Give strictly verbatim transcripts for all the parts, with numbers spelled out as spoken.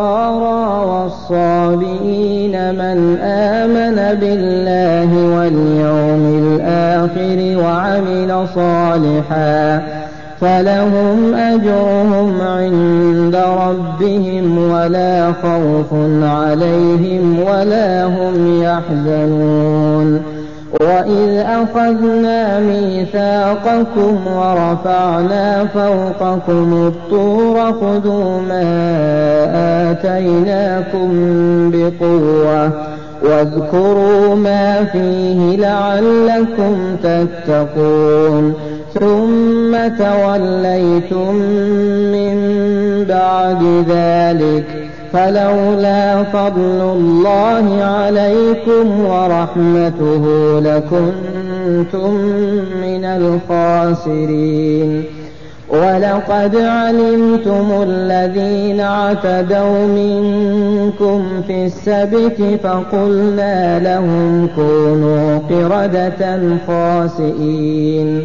والصبارى والصابئين من آمن بالله واليوم الآخر وعمل صالحا فلهم أجرهم عند ربهم ولا خوف عليهم ولا هم يحزنون. وإذ أخذنا ميثاقكم ورفعنا فوقكم الطور خذوا ما آتيناكم بقوة واذكروا ما فيه لعلكم تتقون ثم توليتم من بعد ذلك فلولا فضل الله عليكم ورحمته لكنتم من الخاسرين. ولقد علمتم الذين اعتدوا منكم في السبت فقلنا لهم كونوا قردة خاسئين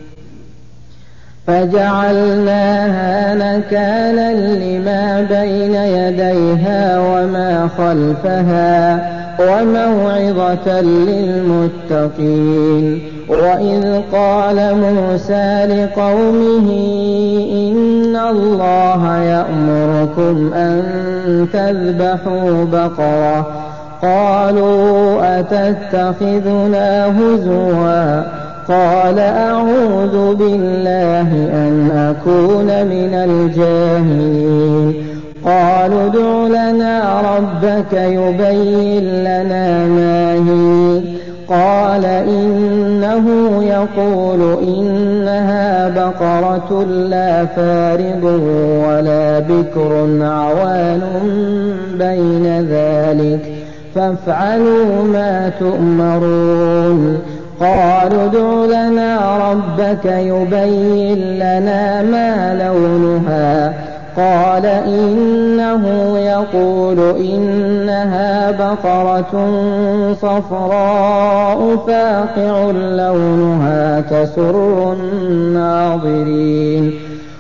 فجعلناها نكالا لما بين يديها وما خلفها وموعظة للمتقين. وإذ قال موسى لقومه إن الله يأمركم أن تذبحوا بقرة قالوا أتتخذنا هزوا قال أعوذ بالله أن أكون من الجاهلين. قالوا ادع لنا ربك يبين لنا ما هي قال إنه يقول إنها بقرة لا فارض ولا بكر عوان بين ذلك فافعلوا ما تؤمرون. قالوا ادع لنا ربك يبين لنا ما لونها قال إنه يقول إنها بقرة صفراء فاقع لونها تسر الناظرين.